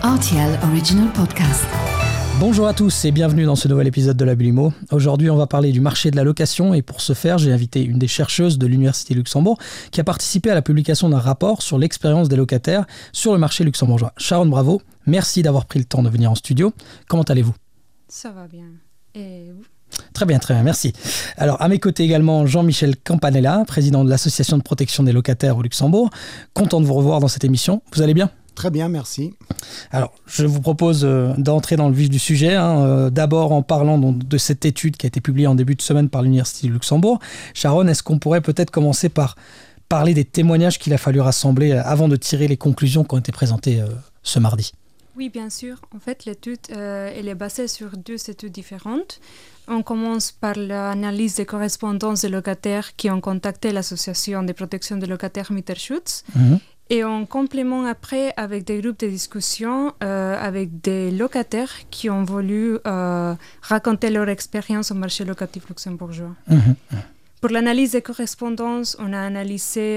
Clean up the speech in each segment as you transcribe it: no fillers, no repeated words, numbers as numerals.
RTL Original Podcast. Bonjour à tous et bienvenue dans ce nouvel épisode de la Bulle Immo. Aujourd'hui, on va parler du marché de la location et pour ce faire, j'ai invité une des chercheuses de l'Université Luxembourg qui a participé à la publication d'un rapport sur l'expérience des locataires sur le marché luxembourgeois. Sharon Bravo, merci d'avoir pris le temps de venir en studio. Comment allez-vous ? Ça va bien. Et vous ? Très bien, merci. Alors, à mes côtés également, Jean-Michel Campanella, président de l'Association de protection des locataires au Luxembourg. Content de vous revoir dans cette émission. Vous allez bien ? Très bien, merci. Alors, je vous propose d'entrer dans le vif du sujet. D'abord, en parlant de cette étude qui a été publiée en début de semaine par l'Université du Luxembourg. Sharon, est-ce qu'on pourrait peut-être commencer par parler des témoignages qu'il a fallu rassembler avant de tirer les conclusions qui ont été présentées ce mardi ? Oui, bien sûr. En fait, l'étude elle est basée sur deux études différentes. On commence par l'analyse des correspondances des locataires qui ont contacté l'association de protection des locataires Mieterschutz. Et on complémente après avec des groupes de discussion avec des locataires qui ont voulu raconter leur expérience au marché locatif luxembourgeois. Pour l'analyse des correspondances, on a analysé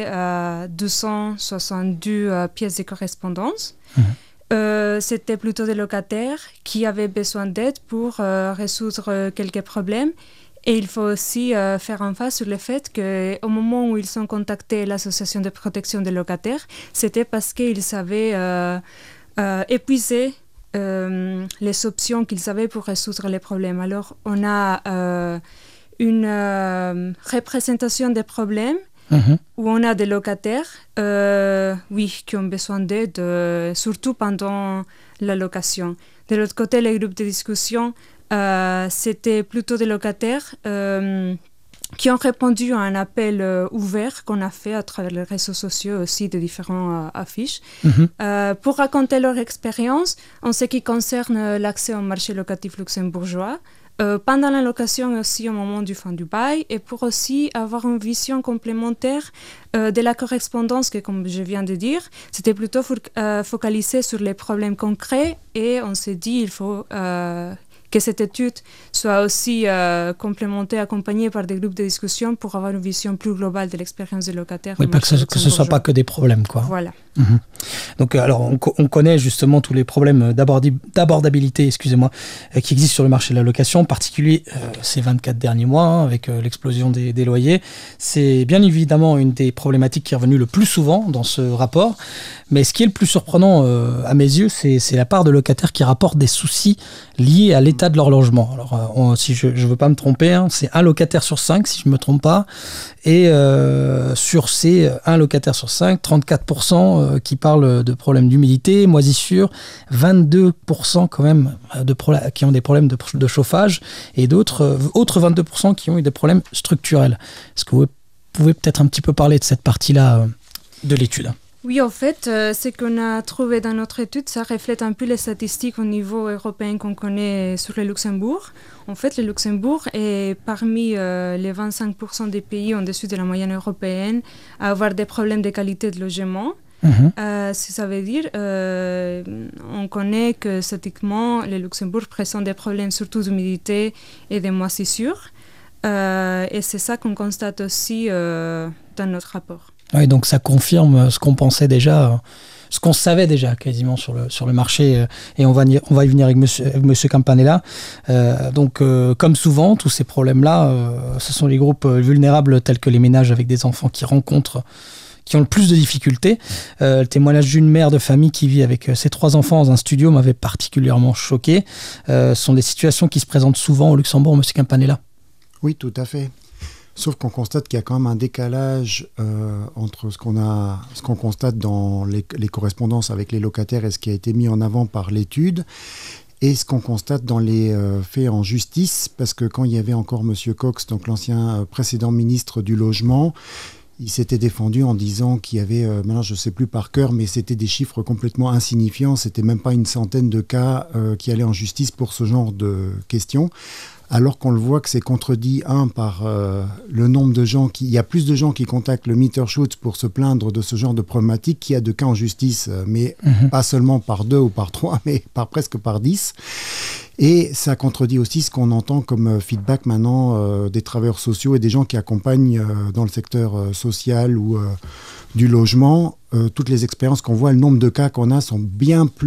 262 pièces de correspondance. C'était plutôt des locataires qui avaient besoin d'aide pour résoudre quelques problèmes. Et il faut aussi faire emphase sur le fait qu'au moment où ils ont contacté l'association de protection des locataires, c'était parce qu'ils avaient épuisé les options qu'ils avaient pour résoudre les problèmes. Alors, on a une représentation des problèmes où on a des locataires qui ont besoin d'aide, surtout pendant la location. De l'autre côté, les groupes de discussion, c'était plutôt des locataires qui ont répondu à un appel ouvert qu'on a fait à travers les réseaux sociaux aussi de différentes affiches pour raconter leur expérience en ce qui concerne l'accès au marché locatif luxembourgeois pendant la location et aussi au moment du fin du bail et pour aussi avoir une vision complémentaire de la correspondance que, comme je viens de dire, c'était plutôt focalisé sur les problèmes concrets et on s'est dit il faut que cette étude soit aussi complémentée, accompagnée par des groupes de discussion pour avoir une vision plus globale de l'expérience des locataires. Oui, pas que ce soit pas que des problèmes, quoi. Voilà. Donc, alors, on connaît justement tous les problèmes d'abordabilité, qui existent sur le marché de la location, en particulier ces 24 derniers mois, avec l'explosion des loyers. C'est bien évidemment une des problématiques qui est revenue le plus souvent dans ce rapport. Mais ce qui est le plus surprenant à mes yeux, c'est la part de locataires qui rapportent des soucis liés à l'état de leur logement. Alors, si je ne veux pas me tromper, c'est un locataire sur 5, si je ne me trompe pas. Et sur ces 1 locataire sur 5, 34% qui parlent de problèmes d'humidité, moisissure, 22% quand même qui ont des problèmes de chauffage et d'autres autres 22% qui ont eu des problèmes structurels. Est-ce que vous pouvez peut-être un petit peu parler de cette partie-là de l'étude ? Oui, en fait, ce qu'on a trouvé dans notre étude, ça reflète un peu les statistiques au niveau européen qu'on connaît sur le Luxembourg. En fait, le Luxembourg est parmi les 25% des pays en-dessus de la moyenne européenne à avoir des problèmes de qualité de logement. Ça veut dire, on connaît que statistiquement, le Luxembourg présente des problèmes surtout d'humidité et de moisissure. Et c'est ça qu'on constate aussi dans notre rapport. Oui, donc ça confirme ce qu'on pensait déjà, ce qu'on savait déjà quasiment sur le marché, et on va y venir avec monsieur Campanella. Comme souvent, tous ces problèmes-là, ce sont les groupes vulnérables tels que les ménages avec des enfants qui ont le plus de difficultés. Le témoignage d'une mère de famille qui vit avec ses 3 enfants dans un studio m'avait particulièrement choqué. Ce sont des situations qui se présentent souvent au Luxembourg, monsieur Campanella. Oui, tout à fait. Sauf qu'on constate qu'il y a quand même un décalage entre ce qu'on constate dans les correspondances avec les locataires et ce qui a été mis en avant par l'étude et ce qu'on constate dans les faits en justice, parce que quand il y avait encore M. Cox, donc l'ancien précédent ministre du Logement, il s'était défendu en disant qu'il y avait, maintenant je ne sais plus par cœur, mais c'était des chiffres complètement insignifiants, c'était même pas une centaine de cas qui allaient en justice pour ce genre de questions. Alors qu'on le voit que c'est contredit, par le nombre de gens il y a plus de gens qui contactent le Mieterschutz pour se plaindre de ce genre de problématique qu'il y a de cas en justice, mais pas seulement par 2 ou par 3, mais presque par 10. Et ça contredit aussi ce qu'on entend comme feedback maintenant des travailleurs sociaux et des gens qui accompagnent dans le secteur social ou du logement. Toutes les expériences qu'on voit, le nombre de cas qu'on a sont bien plus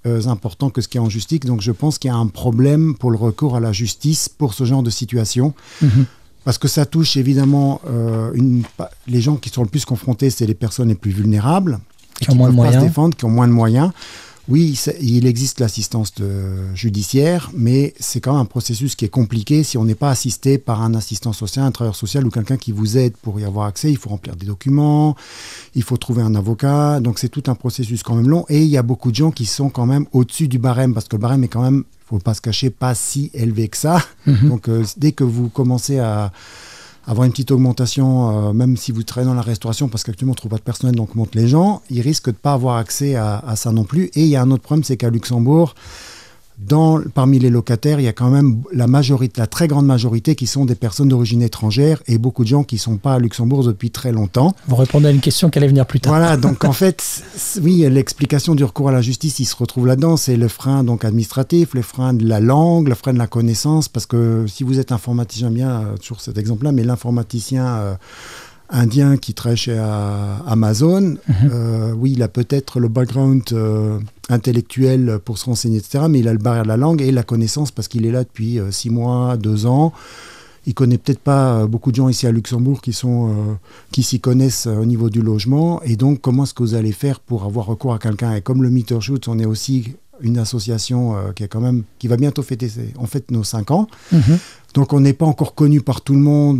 important que ce qui est en justice. Donc je pense qu'il y a un problème pour le recours à la justice pour ce genre de situation. Parce que ça touche évidemment les gens qui sont le plus confrontés, c'est les personnes les plus vulnérables, qui ont moins de moyens. Pas se défendre, qui ont moins de moyens. Oui, il existe l'assistance judiciaire, mais c'est quand même un processus qui est compliqué. Si on n'est pas assisté par un assistant social, un travailleur social ou quelqu'un qui vous aide pour y avoir accès, il faut remplir des documents, il faut trouver un avocat. Donc c'est tout un processus quand même long. Et il y a beaucoup de gens qui sont quand même au-dessus du barème, parce que le barème est quand même, il ne faut pas se cacher, pas si élevé que ça. Donc dès que vous commencez à avoir une petite augmentation, même si vous travaillez dans la restauration, parce qu'actuellement on ne trouve pas de personnel, donc on monte les gens, ils risquent de ne pas avoir accès à ça non plus. Et il y a un autre problème, c'est qu'à Luxembourg, parmi les locataires, il y a quand même la très grande majorité qui sont des personnes d'origine étrangère et beaucoup de gens qui ne sont pas à Luxembourg depuis très longtemps. Vous répondez à une question qui allait venir plus tard. Voilà, donc en fait, oui, l'explication du recours à la justice, il se retrouve là-dedans. C'est le frein donc, administratif, le frein de la langue, le frein de la connaissance, parce que si vous êtes informaticien, bien, toujours cet exemple-là, mais l'informaticien indien qui travaille chez Amazon, oui, il a peut-être le background intellectuel pour se renseigner, etc., mais il a le barrière de la langue et la connaissance parce qu'il est là depuis 6 mois, 2 ans. Il connaît peut-être pas beaucoup de gens ici à Luxembourg qui s'y connaissent au niveau du logement. Et donc, comment est-ce que vous allez faire pour avoir recours à quelqu'un? Et comme le Mieterschutz, on est aussi une association qui va bientôt fêter nos 5 ans. Donc on n'est pas encore connu par tout le monde,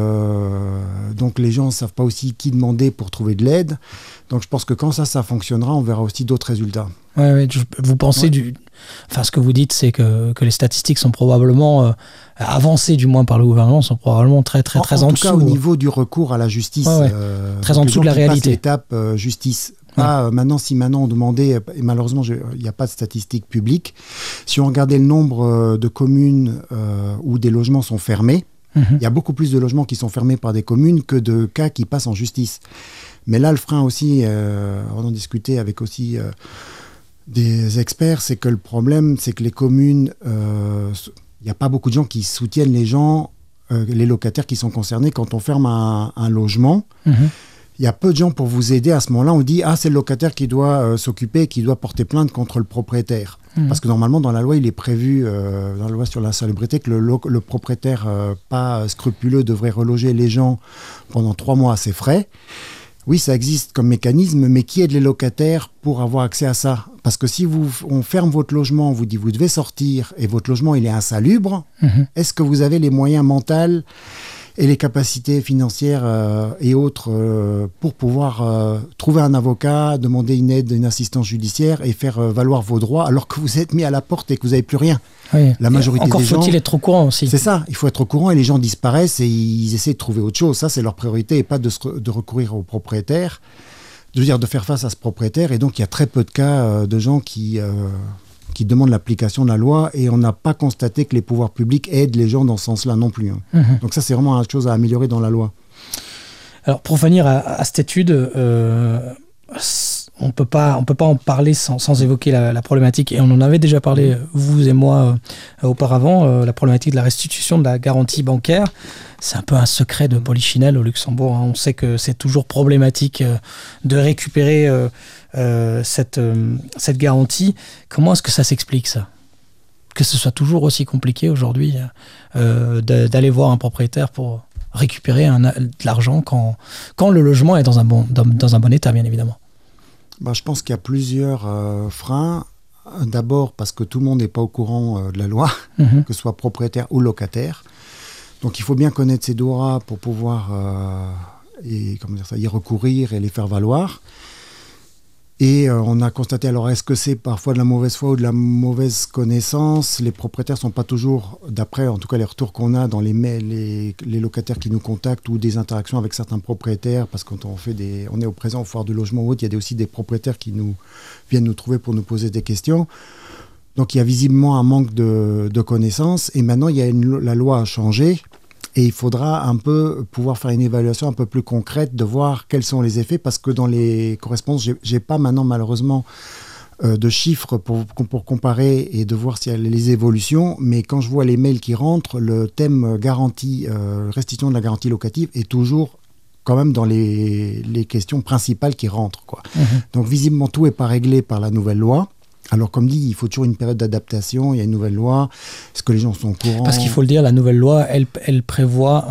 donc les gens ne savent pas aussi qui demander pour trouver de l'aide. Donc je pense que quand ça fonctionnera, on verra aussi d'autres résultats. Ouais, vous pensez, ce que vous dites, c'est que les statistiques sont probablement avancées, du moins par le gouvernement, sont probablement très en dessous. En tout cas, au niveau du recours à la justice, très en dessous de la réalité. L'étape justice. Maintenant, on demandait, et malheureusement, il n'y a pas de statistiques publiques, si on regardait le nombre de communes où des logements sont fermés, il y a beaucoup plus de logements qui sont fermés par des communes que de cas qui passent en justice. Mais là, le frein aussi, on en discutait avec aussi des experts, c'est que le problème, c'est que les communes, il n'y a pas beaucoup de gens qui soutiennent les gens, les locataires qui sont concernés quand on ferme un logement. Il y a peu de gens pour vous aider. À ce moment-là, on dit « Ah, c'est le locataire qui doit s'occuper, qui doit porter plainte contre le propriétaire. » Parce que normalement, dans la loi, il est prévu, dans la loi sur l'insalubrité, que le propriétaire pas scrupuleux devrait reloger les gens pendant 3 mois à ses frais. Oui, ça existe comme mécanisme, mais qui aide les locataires pour avoir accès à ça? Parce que si on ferme votre logement, on vous dit « Vous devez sortir » et votre logement, il est insalubre, est-ce que vous avez les moyens mentaux et les capacités financières et autres pour pouvoir trouver un avocat, demander une aide, une assistance judiciaire et faire valoir vos droits alors que vous êtes mis à la porte et que vous n'avez plus rien. Oui. La majorité Encore des gens... faut-il être au courant aussi. C'est ça, il faut être au courant et les gens disparaissent et ils essaient de trouver autre chose. Ça, c'est leur priorité et pas de recourir au propriétaire, de faire face à ce propriétaire. Et donc, il y a très peu de cas de gens qui demandent l'application de la loi et on n'a pas constaté que les pouvoirs publics aident les gens dans ce sens-là non plus. Donc ça, c'est vraiment une chose à améliorer dans la loi. Alors, pour revenir à cette étude, on peut pas en parler sans évoquer la problématique, et on en avait déjà parlé, vous et moi, auparavant, la problématique de la restitution de la garantie bancaire. C'est un peu un secret de polichinelle au Luxembourg. On sait que c'est toujours problématique de récupérer cette garantie. Comment est-ce que ça s'explique, ça? Que ce soit toujours aussi compliqué aujourd'hui d'aller voir un propriétaire pour récupérer de l'argent quand le logement est dans un bon état, bien évidemment. Je pense qu'il y a plusieurs freins. D'abord parce que tout le monde n'est pas au courant de la loi, que ce soit propriétaire ou locataire. Donc il faut bien connaître ces droits pour pouvoir y recourir et les faire valoir. Et on a constaté, alors est-ce que c'est parfois de la mauvaise foi ou de la mauvaise connaissance? Les propriétaires ne sont pas toujours, d'après en tout cas les retours qu'on a dans les mails, les locataires qui nous contactent ou des interactions avec certains propriétaires, parce que quand on est au présent au foire du logement ou autre, il y a aussi des propriétaires qui viennent nous trouver pour nous poser des questions. Donc il y a visiblement un manque de connaissances et maintenant la loi a changé. Et il faudra un peu pouvoir faire une évaluation un peu plus concrète de voir quels sont les effets, parce que dans les correspondances, j'ai pas maintenant malheureusement de chiffres pour comparer et de voir s'il y a les évolutions, mais quand je vois les mails qui rentrent, le thème garantie, restitution de la garantie locative est toujours quand même dans les questions principales qui rentrent, quoi. Donc visiblement tout n'est pas réglé par la nouvelle loi. Alors, comme dit, il faut toujours une période d'adaptation. Il y a une nouvelle loi. Est-ce que les gens sont au courant ? Parce qu'il faut le dire, la nouvelle loi, elle prévoit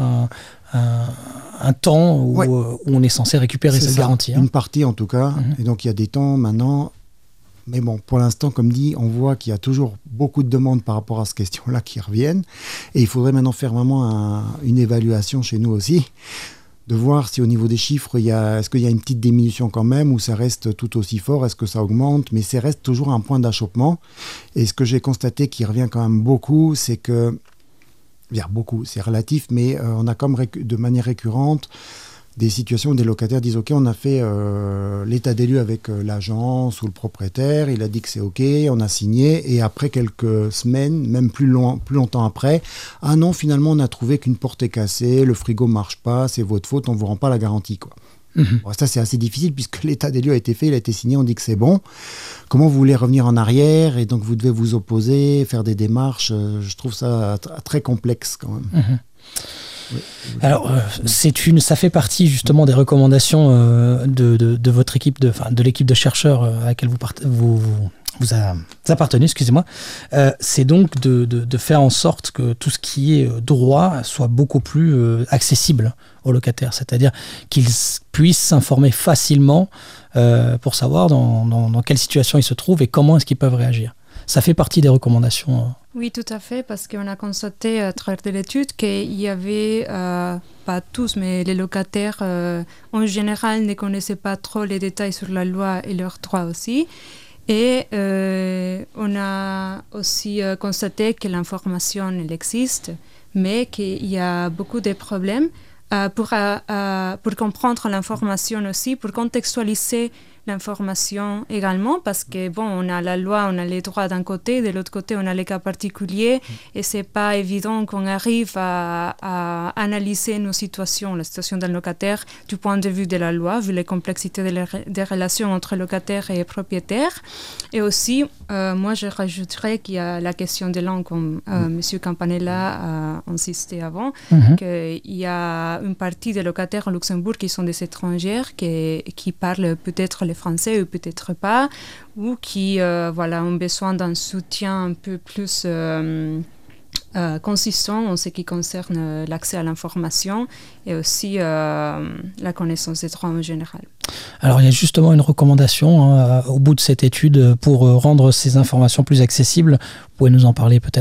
un temps où on est censé récupérer cette garantie. Une partie, en tout cas. Et donc, il y a des temps maintenant. Mais bon, pour l'instant, comme dit, on voit qu'il y a toujours beaucoup de demandes par rapport à cette question-là qui reviennent. Et il faudrait maintenant faire vraiment une évaluation chez nous aussi, de voir si au niveau des chiffres, est-ce qu'il y a une petite diminution quand même, ou ça reste tout aussi fort, est-ce que ça augmente, mais ça reste toujours un point d'achoppement. Et ce que j'ai constaté qui revient quand même beaucoup, c'est que, beaucoup, c'est relatif, mais on a comme de manière récurrente des situations où des locataires disent « Ok, on a fait l'état des lieux avec l'agence ou le propriétaire, il a dit que c'est ok, on a signé, et après quelques semaines, même plus longtemps après, ah non, finalement on a trouvé qu'une porte est cassée, le frigo marche pas, c'est votre faute, on vous rend pas la garantie, quoi. » Bon, ça c'est assez difficile puisque l'état des lieux a été fait, il a été signé, on dit que c'est bon. Comment vous voulez revenir en arrière et donc vous devez vous opposer, faire des démarches, je trouve ça très complexe quand même. Oui. Alors, ça fait partie justement des recommandations de votre équipe, de l'équipe de chercheurs à laquelle vous appartenez, excusez-moi. C'est donc de faire en sorte que tout ce qui est droit soit beaucoup plus accessible aux locataires, c'est-à-dire qu'ils puissent s'informer facilement pour savoir dans quelle situation ils se trouvent et comment est-ce qu'ils peuvent réagir. Ça fait partie des recommandations. Oui, tout à fait, parce qu'on a constaté à travers de l'étude qu'il y avait, pas tous, mais les locataires en général ne connaissaient pas trop les détails sur la loi et leurs droits aussi. Et on a aussi constaté que l'information, elle existe, mais qu'il y a beaucoup de problèmes pour comprendre l'information aussi, pour contextualiser l'information également, parce que bon, on a la loi, on a les droits d'un côté, de l'autre côté on a les cas particuliers, et c'est pas évident qu'on arrive à analyser nos situations, la situation d'un locataire du point de vue de la loi, vu les complexités des relations entre locataires et propriétaires. Et aussi, moi je rajouterais qu'il y a la question des langues, comme M. Campanella a insisté avant, qu'il y a une partie des locataires au Luxembourg qui sont des étrangers, qui parlent peut-être le français ou peut-être pas, ou qui ont besoin d'un soutien un peu plus consistant en ce qui concerne l'accès à l'information et aussi la connaissance des droits en général. Alors il y a justement une recommandation au bout de cette étude pour rendre ces informations plus accessibles. Vous pouvez nous en parler peut-être ?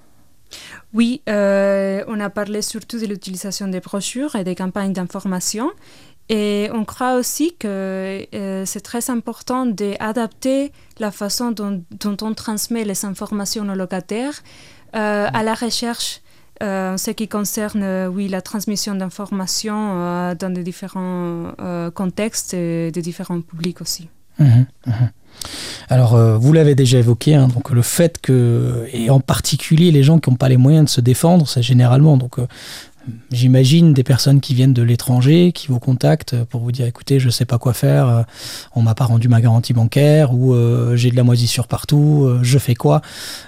Oui, on a parlé surtout de l'utilisation des brochures et des campagnes d'information. Et on croit aussi que c'est très important d'adapter la façon dont on transmet les informations aux locataires à la recherche en ce qui concerne la transmission d'informations dans de différents contextes et de différents publics aussi. Alors, vous l'avez déjà évoqué, donc le fait que, et en particulier les gens qui n'ont pas les moyens de se défendre, c'est généralement, donc j'imagine des personnes qui viennent de l'étranger, qui vous contactent pour vous dire écoutez, je ne sais pas quoi faire, on ne m'a pas rendu ma garantie bancaire, ou j'ai de la moisissure partout, je fais quoi ?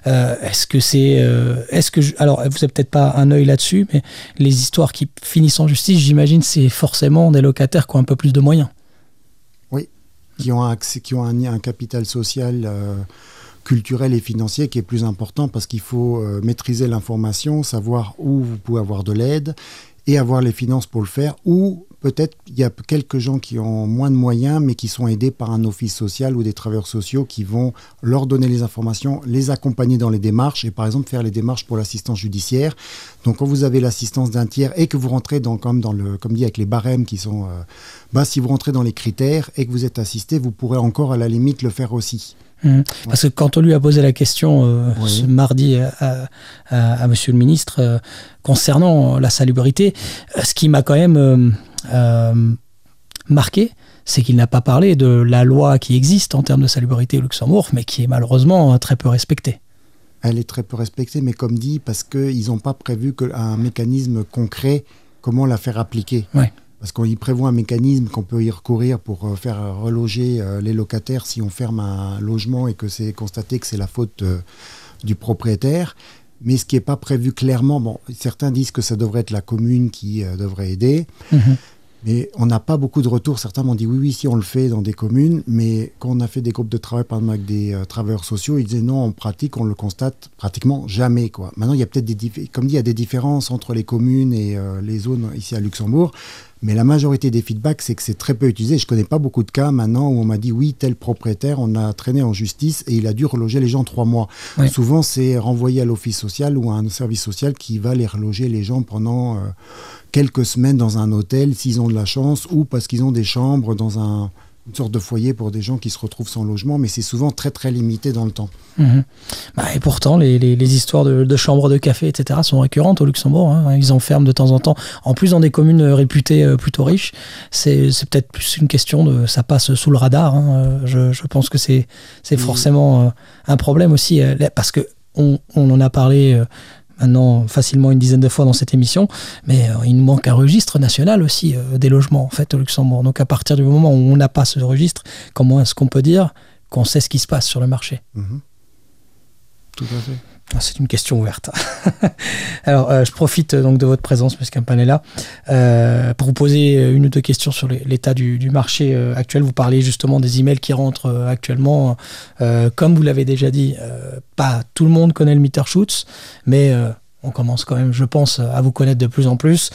Alors, vous n'avez peut-être pas un œil là-dessus, mais les histoires qui finissent en justice, j'imagine, c'est forcément des locataires qui ont un peu plus de moyens. Oui, qui ont un capital social culturel et financier qui est plus important parce qu'il faut maîtriser l'information, savoir où vous pouvez avoir de l'aide et avoir les finances pour le faire, ou peut-être il y a quelques gens qui ont moins de moyens mais qui sont aidés par un office social ou des travailleurs sociaux qui vont leur donner les informations, les accompagner dans les démarches et par exemple faire les démarches pour l'assistance judiciaire. Donc quand vous avez l'assistance d'un tiers et que vous rentrez comme dit avec les barèmes qui sont si vous rentrez dans les critères et que vous êtes assisté, vous pourrez encore à la limite le faire aussi. Parce que quand on lui a posé la question ce mardi à Monsieur le ministre concernant la salubrité, ce qui m'a quand même marqué, c'est qu'il n'a pas parlé de la loi qui existe en termes de salubrité au Luxembourg, mais qui est malheureusement très peu respectée. Elle est très peu respectée, mais comme dit, parce qu'ils n'ont pas prévu un mécanisme concret, comment la faire appliquer. Ouais. Parce qu'on prévoit un mécanisme qu'on peut y recourir pour faire reloger les locataires si on ferme un logement et que c'est constaté que c'est la faute du propriétaire. Mais ce qui n'est pas prévu clairement, certains disent que ça devrait être la commune qui devrait aider. Mais on n'a pas beaucoup de retours. Certains m'ont dit oui, si on le fait dans des communes, mais quand on a fait des groupes de travail, par exemple avec des travailleurs sociaux, ils disaient non, en pratique, on le constate pratiquement jamais, quoi. Maintenant, il y a peut-être comme dit, il y a des différences entre les communes et les zones ici à Luxembourg, mais la majorité des feedbacks, c'est que c'est très peu utilisé. Je ne connais pas beaucoup de cas maintenant où on m'a dit oui, tel propriétaire, on a traîné en justice et il a dû reloger les gens 3 mois. Oui. Souvent, c'est renvoyé à l'office social ou à un service social qui va les reloger les gens pendant quelques semaines dans un hôtel, s'ils ont de la chance, ou parce qu'ils ont des chambres dans une sorte de foyer pour des gens qui se retrouvent sans logement, mais c'est souvent très très limité dans le temps. Et pourtant, les histoires de chambres de café, etc. sont récurrentes au Luxembourg. Hein. Ils enferment de temps en temps. En plus, dans des communes réputées plutôt riches, c'est peut-être plus une question de... Ça passe sous le radar. Hein. Je pense que c'est forcément un problème aussi, parce qu'on en a parlé... maintenant facilement une dizaine de fois dans cette émission, mais il nous manque un registre national aussi des logements en fait au Luxembourg. Donc à partir du moment où on n'a pas ce registre, comment est-ce qu'on peut dire qu'on sait ce qui se passe sur le marché ? Tout à fait. C'est une question ouverte. Alors je profite donc de votre présence, M. Campanella, pour vous poser une ou deux questions sur l'état du marché actuel. Vous parlez justement des emails qui rentrent actuellement. Comme vous l'avez déjà dit, pas tout le monde connaît le Mieterschutz, mais on commence quand même, je pense, à vous connaître de plus en plus.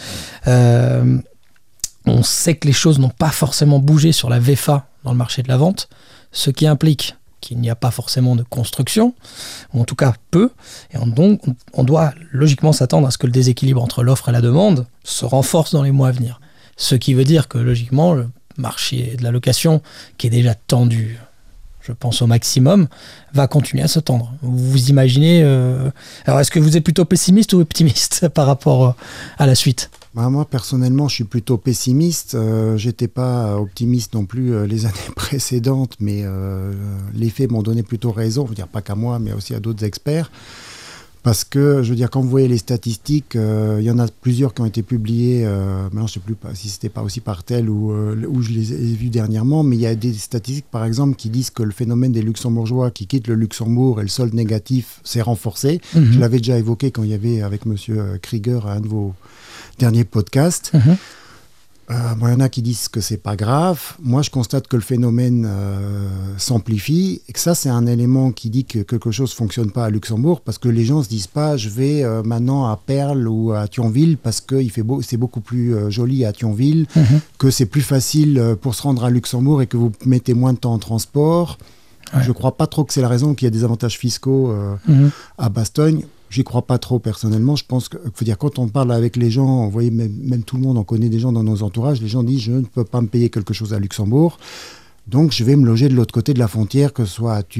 On sait que les choses n'ont pas forcément bougé sur la VFA dans le marché de la vente, ce qui implique qu'il n'y a pas forcément de construction, ou en tout cas peu, et donc on doit logiquement s'attendre à ce que le déséquilibre entre l'offre et la demande se renforce dans les mois à venir. Ce qui veut dire que logiquement, le marché de la location, qui est déjà tendu, je pense au maximum, va continuer à se tendre. Vous imaginez... Alors est-ce que vous êtes plutôt pessimiste ou optimiste par rapport à la suite ? Moi, personnellement, je suis plutôt pessimiste. J'étais pas optimiste non plus les années précédentes, mais les faits m'ont donné plutôt raison. Je veux dire, pas qu'à moi, mais aussi à d'autres experts. Parce que, je veux dire, quand vous voyez les statistiques, il y en a plusieurs qui ont été publiées. Maintenant, je ne sais plus si c'était pas aussi par tel ou je les ai vues dernièrement, mais il y a des statistiques, par exemple, qui disent que le phénomène des Luxembourgeois qui quittent le Luxembourg et le solde négatif s'est renforcé. Je l'avais déjà évoqué quand il y avait avec M. Krieger un de vos dernier podcast. Il y en a qui disent que c'est pas grave. Moi, je constate que le phénomène s'amplifie et que ça, c'est un élément qui dit que quelque chose fonctionne pas à Luxembourg parce que les gens se disent pas je vais maintenant à Perles ou à Thionville parce que c'est beaucoup plus joli à Thionville, que c'est plus facile pour se rendre à Luxembourg et que vous mettez moins de temps en transport. Ouais. Je crois pas trop que c'est la raison qu'il y a des avantages fiscaux à Bastogne. J'y crois pas trop personnellement. Je pense que, faut dire, quand on parle avec les gens, vous voyez, même tout le monde, on connaît des gens dans nos entourages, les gens disent je ne peux pas me payer quelque chose à Luxembourg, donc je vais me loger de l'autre côté de la frontière, que ce soit à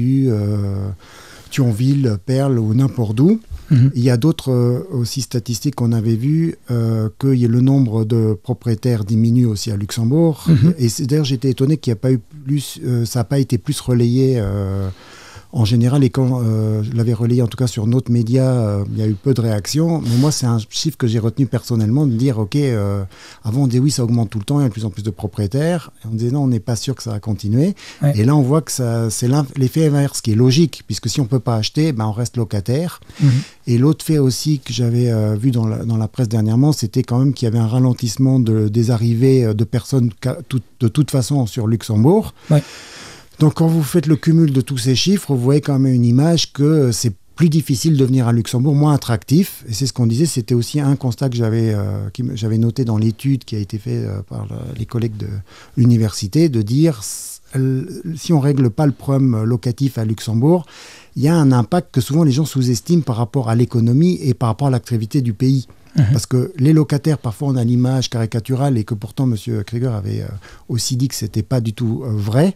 Thionville, Perles ou n'importe où. Il y a d'autres aussi statistiques qu'on avait vues, que le nombre de propriétaires diminue aussi à Luxembourg. Et d'ailleurs, j'étais étonné qu'il n'y a pas eu plus, ça n'a pas été plus relayé. En général, et quand je l'avais relayé en tout cas sur notre média, il y a eu peu de réactions. Mais moi, c'est un chiffre que j'ai retenu personnellement, de dire, OK, avant on disait oui, ça augmente tout le temps, il y a de plus en plus de propriétaires. Et on disait non, on n'est pas sûr que ça va continuer. Ouais. Et là, on voit que c'est l'effet inverse, qui est logique, puisque si on ne peut pas acheter, on reste locataire. Et l'autre fait aussi que j'avais vu dans la presse dernièrement, c'était quand même qu'il y avait un ralentissement des arrivées de personnes de toute façon sur Luxembourg. Ouais. Donc, quand vous faites le cumul de tous ces chiffres, vous voyez quand même une image que c'est plus difficile de venir à Luxembourg, moins attractif. Et c'est ce qu'on disait, c'était aussi un constat que j'avais noté dans l'étude qui a été faite par les collègues de l'université, de dire, si on ne règle pas le problème locatif à Luxembourg, il y a un impact que souvent les gens sous-estiment par rapport à l'économie et par rapport à l'activité du pays. Parce que les locataires, parfois on a l'image caricaturale et que pourtant M. Krieger avait aussi dit que ce n'était pas du tout vrai.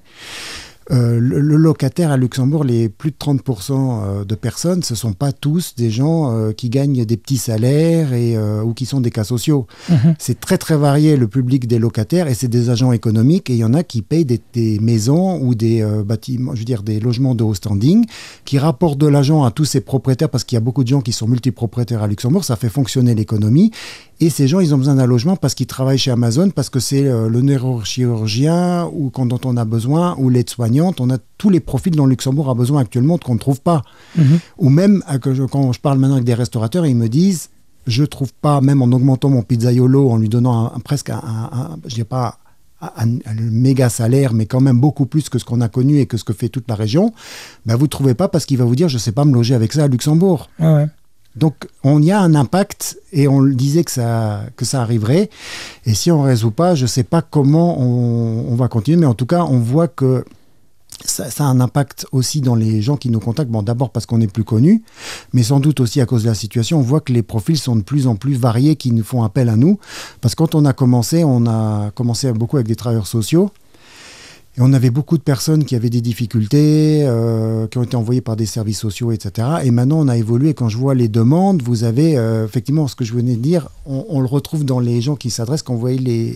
Le locataire à Luxembourg, les plus de 30% de personnes, ce ne sont pas tous des gens qui gagnent des petits salaires ou qui sont des cas sociaux. C'est très très varié le public des locataires et c'est des agents économiques et il y en a qui payent des maisons ou des bâtiments, je veux dire des logements de haut standing qui rapportent de l'argent à tous ces propriétaires parce qu'il y a beaucoup de gens qui sont multipropriétaires à Luxembourg, ça fait fonctionner l'économie. Et ces gens, ils ont besoin d'un logement parce qu'ils travaillent chez Amazon, parce que c'est le neurochirurgien ou dont on a besoin, ou l'aide-soignante. On a tous les profils dont Luxembourg a besoin actuellement qu'on ne trouve pas. Ou même, quand je parle maintenant avec des restaurateurs, ils me disent je trouve pas, même en augmentant mon pizzaiolo, en lui donnant presque je dirais pas un méga salaire, mais quand même beaucoup plus que ce qu'on a connu et que ce que fait toute la région, vous ne trouvez pas parce qu'il va vous dire je ne sais pas me loger avec ça à Luxembourg. Ah ouais. Donc on y a un impact et on le disait que ça arriverait. Et si on ne résout pas, je ne sais pas comment on va continuer, mais en tout cas on voit que ça a un impact aussi dans les gens qui nous contactent. Bon, d'abord parce qu'on est plus connus, mais sans doute aussi à cause de la situation. On voit que les profils sont de plus en plus variés qui nous font appel à nous. Parce que quand on a commencé beaucoup avec des travailleurs sociaux. Et on avait beaucoup de personnes qui avaient des difficultés, qui ont été envoyées par des services sociaux, etc. Et maintenant, on a évolué. Quand je vois les demandes, vous avez effectivement ce que je venais de dire. On le retrouve dans les gens qui s'adressent. Quand vous voyez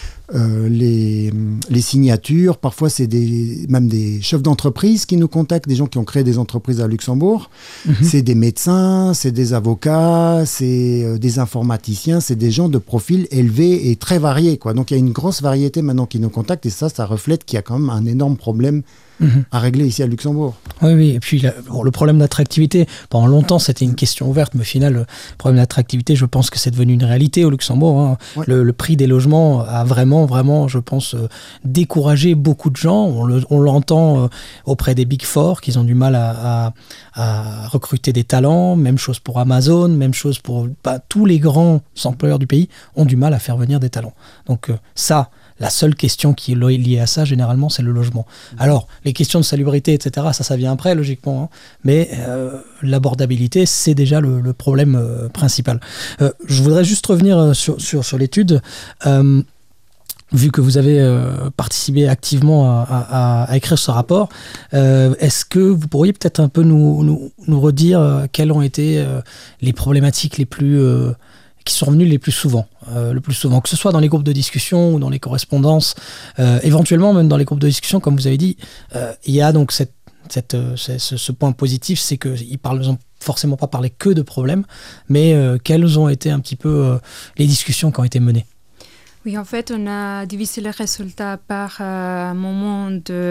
les signatures, parfois c'est même des chefs d'entreprise qui nous contactent, des gens qui ont créé des entreprises à Luxembourg. C'est des médecins, c'est des avocats, c'est des informaticiens, c'est des gens de profil élevé et très variés, quoi. Donc il y a une grosse variété maintenant qui nous contactent et ça reflète qu'il y a quand même un énorme problème à régler ici à Luxembourg. Oui, et puis le problème d'attractivité, pendant longtemps c'était une question ouverte, mais au final, le problème d'attractivité, je pense que c'est devenu une réalité au Luxembourg. Hein. Ouais. Le prix des logements a vraiment, je pense, découragé beaucoup de gens. On l'entend auprès des Big Four, qu'ils ont du mal à recruter des talents. Même chose pour Amazon, même chose pour tous les grands employeurs du pays ont du mal à faire venir des talents. Donc la seule question qui est liée à ça, généralement, c'est le logement. Alors, les questions de salubrité, etc., ça vient après, logiquement. Hein, mais l'abordabilité, c'est déjà le problème principal. Je voudrais juste revenir sur l'étude. Vu que vous avez participé activement à écrire ce rapport, est-ce que vous pourriez peut-être un peu nous redire quelles ont été les problématiques qui sont revenus le plus souvent, que ce soit dans les groupes de discussion ou dans les correspondances, éventuellement même dans les groupes de discussion, comme vous avez dit, il y a donc ce point positif, c'est qu'ils n'ont forcément pas parlé que de problèmes, mais quelles ont été un petit peu les discussions qui ont été menées? Oui, en fait, on a divisé les résultats par moment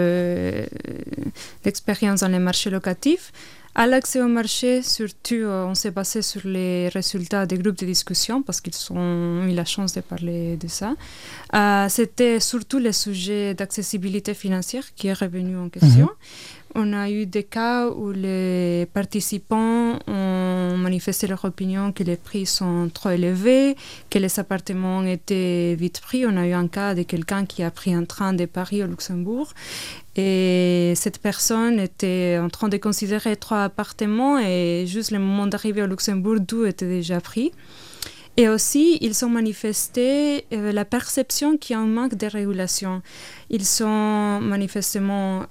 d'expérience dans les marchés locatifs. À l'accès au marché, surtout, on s'est basé sur les résultats des groupes de discussion parce qu'ils ont eu la chance de parler de ça. C'était surtout le sujet d'accessibilité financière qui est revenu en question. On a eu des cas où les participants ont manifesté leur opinion que les prix sont trop élevés, que les appartements étaient vite pris. On a eu un cas de quelqu'un qui a pris un train de Paris au Luxembourg et cette personne était en train de considérer 3 appartements et juste le moment d'arriver au Luxembourg, 2 étaient déjà pris. Et aussi, ils ont manifesté la perception qu'il y a un manque de régulation. Ils sont manifestement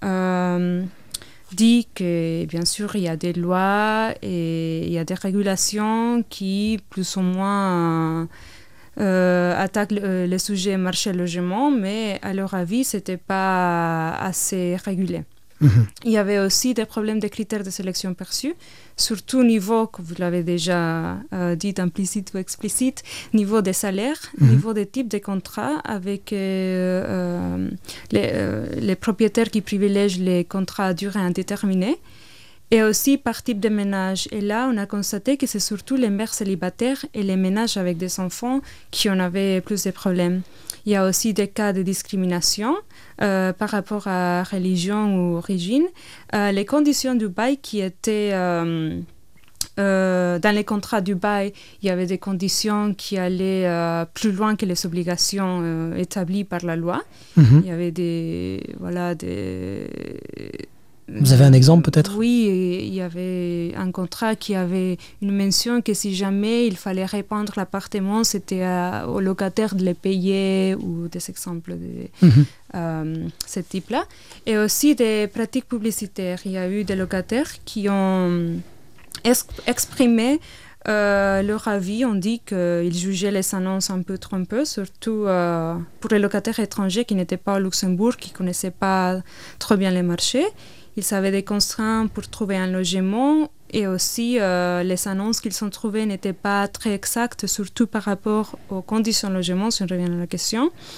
dit que, bien sûr, il y a des lois et il y a des régulations qui, plus ou moins, attaquent le sujet marché-logement, mais à leur avis, ce n'était pas assez régulé. Il y avait aussi des problèmes de critères de sélection perçus, surtout au niveau, que vous l'avez déjà dit, implicite ou explicite, niveau des salaires, niveau des types de contrats avec les propriétaires qui privilègent les contrats à durée indéterminée, et aussi par type de ménage. Et là, on a constaté que c'est surtout les mères célibataires et les ménages avec des enfants qui en avaient plus de problèmes. Il y a aussi des cas de discrimination par rapport à religion ou origine. Les conditions du bail qui étaient... dans les contrats du bail, il y avait des conditions qui allaient plus loin que les obligations établies par la loi. Il y avait Vous avez un exemple peut-être? Oui, il y avait un contrat qui avait une mention que si jamais il fallait répandre l'appartement, c'était au locataire de les payer ou des exemples de ce type-là. Et aussi des pratiques publicitaires. Il y a eu des locataires qui ont exprimé leur avis. On dit qu'ils jugeaient les annonces un peu trompeuses, surtout pour les locataires étrangers qui n'étaient pas au Luxembourg, qui ne connaissaient pas trop bien les marchés. Ils avaient des contraintes pour trouver un logement et aussi les annonces qu'ils ont trouvées n'étaient pas très exactes, surtout par rapport aux conditions de logement, si on revient à la question.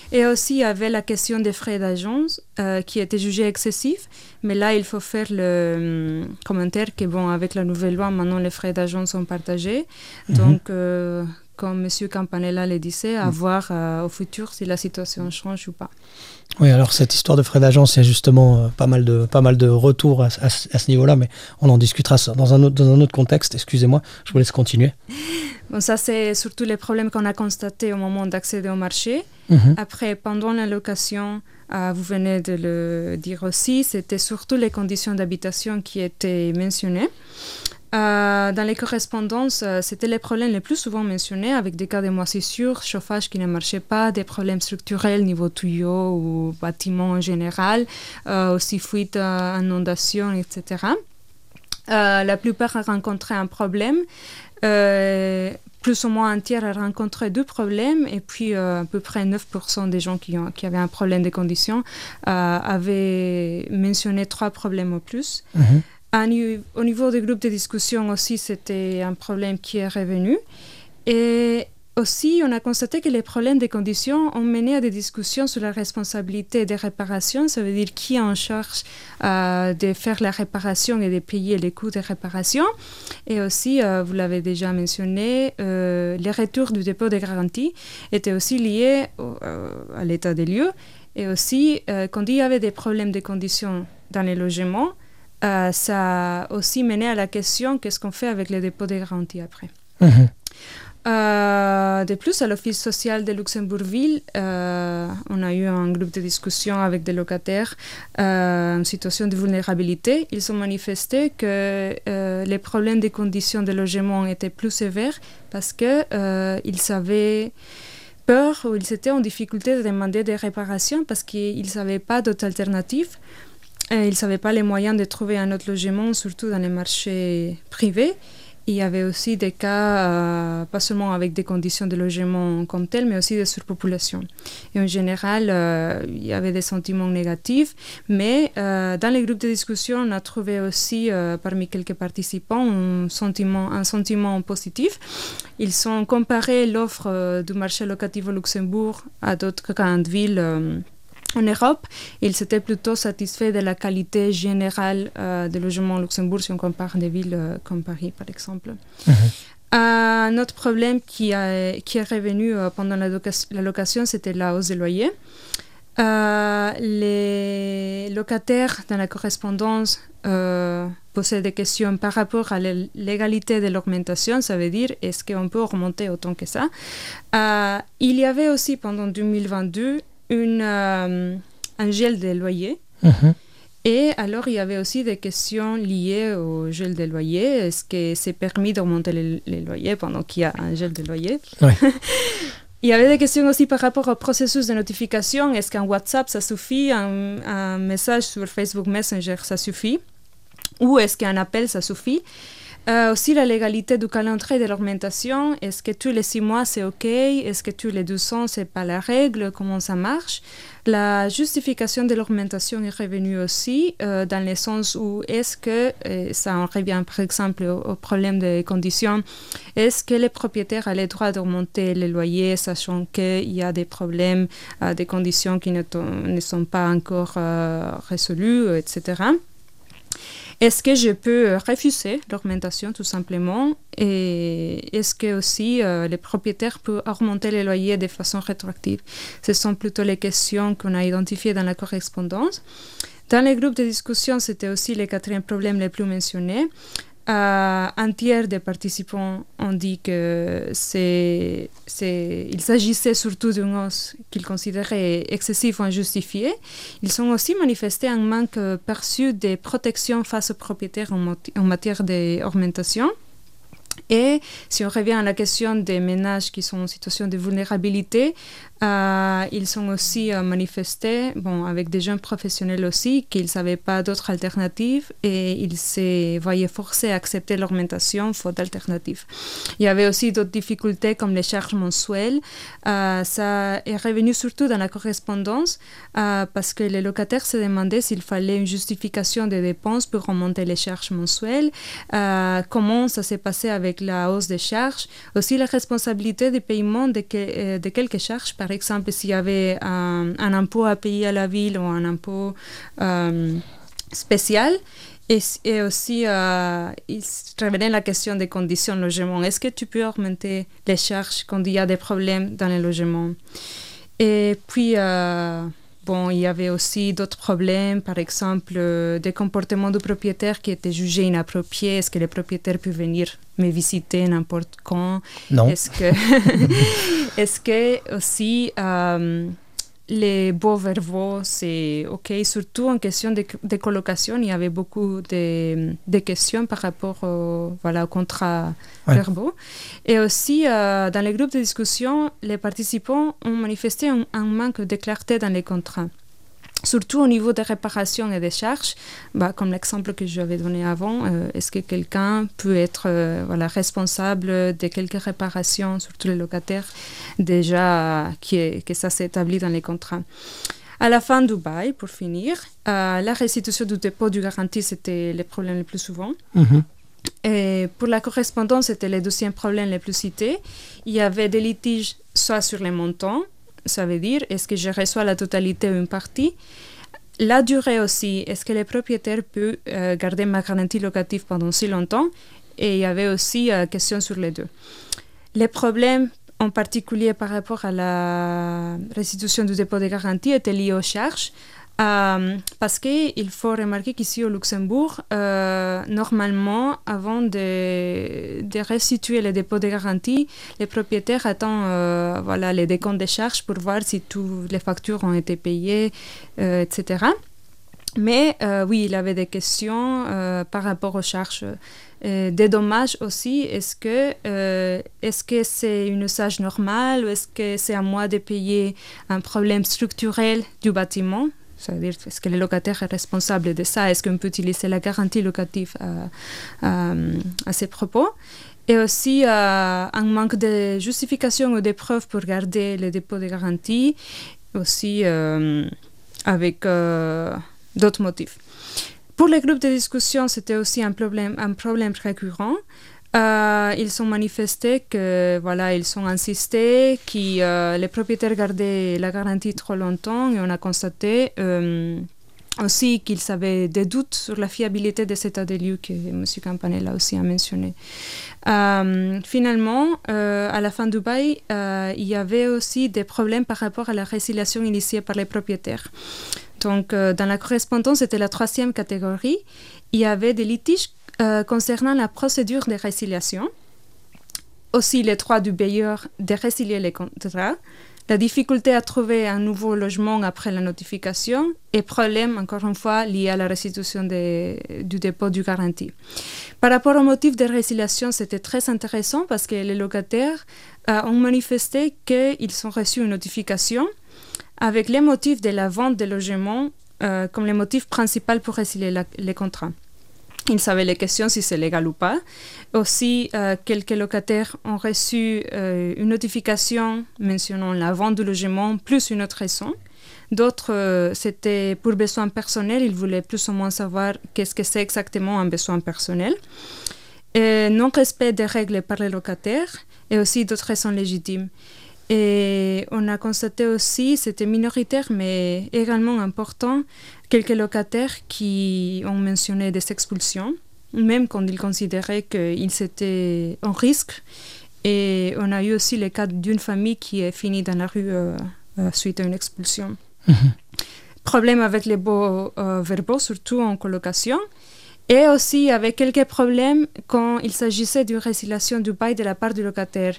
Et aussi, il y avait la question des frais d'agence qui était jugée excessif. Mais là, il faut faire le commentaire que, bon, avec la nouvelle loi, maintenant, les frais d'agence sont partagés. Donc, comme M. Campanella le disait, à voir au futur si la situation change ou pas. Oui, alors cette histoire de frais d'agence, il y a justement pas mal de retours à ce niveau-là, mais on en discutera dans un autre contexte. Excusez-moi, je vous laisse continuer. Bon, ça, c'est surtout les problèmes qu'on a constatés au moment d'accéder au marché. Après, pendant la location, vous venez de le dire aussi, c'était surtout les conditions d'habitation qui étaient mentionnées. Dans les correspondances, c'était les problèmes les plus souvent mentionnés, avec des cas de moisissure, chauffage qui ne marchait pas, des problèmes structurels niveau tuyaux ou bâtiments en général, aussi fuite, inondation, etc. La plupart ont rencontré un problème. Plus ou moins un tiers a rencontré 2 problèmes, et puis à peu près 9% des gens qui avaient un problème de conditions avaient mentionné 3 problèmes au plus. Au niveau des groupes de discussion aussi, c'était un problème qui est revenu. Et aussi, on a constaté que les problèmes des conditions ont mené à des discussions sur la responsabilité des réparations. Ça veut dire qui est en charge de faire la réparation et de payer les coûts de réparation. Et aussi, vous l'avez déjà mentionné, les retours du dépôt de garantie étaient aussi liés à l'état des lieux. Et aussi, quand il y avait des problèmes de conditions dans les logements, ça a aussi mené à la question qu'est-ce qu'on fait avec les dépôts de garantie après. De plus, à l'Office social de Luxembourg-Ville, on a eu un groupe de discussion avec des locataires en situation de vulnérabilité. Ils ont manifesté que les problèmes des conditions de logement étaient plus sévères parce qu'ils avaient peur ou ils étaient en difficulté de demander des réparations parce qu'ils ne savaient pas d'autres alternatives. Ils ne savaient pas les moyens de trouver un autre logement, surtout dans les marchés privés. Il y avait aussi des cas, pas seulement avec des conditions de logement comme telles, mais aussi de surpopulation. Et en général, il y avait des sentiments négatifs, mais dans les groupes de discussion, on a trouvé aussi, parmi quelques participants, un sentiment positif. Ils ont comparé l'offre du marché locatif au Luxembourg à d'autres grandes villes en Europe. Ils étaient plutôt satisfaits de la qualité générale des logements au Luxembourg si on compare des villes comme Paris, par exemple. Un autre problème qui est revenu pendant la location, c'était la hausse des loyers. Les locataires dans la correspondance posaient des questions par rapport à la légalité de l'augmentation, ça veut dire est-ce qu'on peut augmenter autant que ça. Il y avait aussi pendant 2022 un gel des loyers. Et alors, il y avait aussi des questions liées au gel des loyers. Est-ce que c'est permis d'augmenter les loyers pendant qu'il y a un gel des loyers? Il y avait des questions aussi par rapport au processus de notification. Est-ce qu'un WhatsApp, ça suffit? Un message sur Facebook Messenger, ça suffit? Ou est-ce qu'un appel, ça suffit? Aussi la légalité du calendrier de l'augmentation. Est-ce que tous les 6 mois c'est OK? Est-ce que tous les 2 ans c'est pas la règle? Comment ça marche? La justification de l'augmentation est revenue aussi dans le sens où est-ce que, ça en revient par exemple au problème des conditions, est-ce que les propriétaires ont le droit d'augmenter les loyers sachant qu'il y a des problèmes, des conditions qui ne sont pas encore résolues, etc. Est-ce que je peux refuser l'augmentation tout simplement? Et est-ce que aussi les propriétaires peuvent augmenter les loyers de façon rétroactive? Ce sont plutôt les questions qu'on a identifiées dans la correspondance. Dans les groupes de discussion, c'était aussi le 4e problème le plus mentionné. Un tiers des participants ont dit qu'il s'agissait surtout d'une hausse qu'ils considéraient excessive ou injustifiée. Ils ont aussi manifesté un manque perçu de protection face aux propriétaires en matière d'augmentation. Et si on revient à la question des ménages qui sont en situation de vulnérabilité, ils sont aussi manifestés, avec des jeunes professionnels aussi, qu'ils ne savaient pas d'autres alternatives et ils se voyaient forcés à accepter l'augmentation faute d'alternative. Il y avait aussi d'autres difficultés comme les charges mensuelles. Ça est revenu surtout dans la correspondance parce que les locataires se demandaient s'il fallait une justification des dépenses pour remonter les charges mensuelles, comment ça s'est passé avec la hausse des charges, aussi la responsabilité du paiement de quelques charges par par exemple, s'il y avait un impôt à payer à la ville ou un impôt spécial. Et aussi, il revenait la question des conditions de logement. Est-ce que tu peux augmenter les charges quand il y a des problèmes dans les logements? Et puis, il y avait aussi d'autres problèmes, par exemple, des comportements du propriétaire qui étaient jugés inappropriés. Est-ce que le propriétaire peut venir me visiter n'importe quand? Non. Est-ce que aussi... les baux verbaux, c'est OK. Surtout en question de colocation, il y avait beaucoup de questions par rapport aux contrats verbaux. Et aussi, dans les groupes de discussion, les participants ont manifesté un manque de clarté dans les contrats. Surtout au niveau des réparations et des charges, comme l'exemple que je avais donné avant, est-ce que quelqu'un peut être responsable de quelques réparations, surtout les locataires, déjà que ça s'est établi dans les contrats. À la fin du bail, pour finir, la restitution du dépôt du garantie, c'était le problème le plus souvent. Mm-hmm. Et pour la correspondance, c'était le deuxième problème le plus cité. Il y avait des litiges soit sur les montants, ça veut dire, est-ce que je reçois la totalité ou une partie? La durée aussi, est-ce que le propriétaire peut garder ma garantie locative pendant si longtemps? Et il y avait aussi question sur les deux. Les problèmes, en particulier par rapport à la restitution du dépôt de garantie, étaient liés aux charges. Parce qu'il faut remarquer qu'ici au Luxembourg, normalement, avant de restituer les dépôts de garantie, les propriétaires attendent les décomptes des charges pour voir si toutes les factures ont été payées, etc. Mais il avait des questions par rapport aux charges. Des dommages aussi, est-ce que c'est un usage normal ou est-ce que c'est à moi de payer un problème structurel du bâtiment? C'est-à-dire, est-ce que le locataire est responsable de ça? Est-ce qu'on peut utiliser la garantie locative à ces propos? Et aussi, un manque de justification ou de preuves pour garder le dépôt de garantie, aussi avec d'autres motifs. Pour les groupes de discussion, c'était aussi un problème récurrent. Ils ont manifesté ils ont insisté que les propriétaires gardaient la garantie trop longtemps et on a constaté aussi qu'ils avaient des doutes sur la fiabilité de cet état des lieux que M. Campanella aussi a mentionné. Finalement, à la fin du bail, il y avait aussi des problèmes par rapport à la résiliation initiée par les propriétaires. Donc, dans la correspondance, c'était la troisième catégorie. Il y avait des litiges concernant la procédure de résiliation, aussi les droits du bailleur de résilier les contrats, la difficulté à trouver un nouveau logement après la notification et problème, encore une fois, liés à la restitution du dépôt du garantie. Par rapport au motif de résiliation, c'était très intéressant parce que les locataires ont manifesté qu'ils ont reçu une notification avec les motifs de la vente des logements comme les motifs principaux pour résilier les contrats. Ils savaient les questions si c'est légal ou pas. Aussi, quelques locataires ont reçu une notification mentionnant la vente du logement plus une autre raison. D'autres, c'était pour besoin personnel. Ils voulaient plus ou moins savoir qu'est-ce que c'est exactement un besoin personnel. Non-respect des règles par les locataires et aussi d'autres raisons légitimes. Et on a constaté aussi, c'était minoritaire mais également important, quelques locataires qui ont mentionné des expulsions, même quand ils considéraient qu'ils étaient en risque. Et on a eu aussi le cas d'une famille qui est finie dans la rue suite à une expulsion. Mm-hmm. Problème avec les baux verbaux, surtout en colocation. Et aussi avec quelques problèmes quand il s'agissait d'une résiliation du bail de la part du locataire.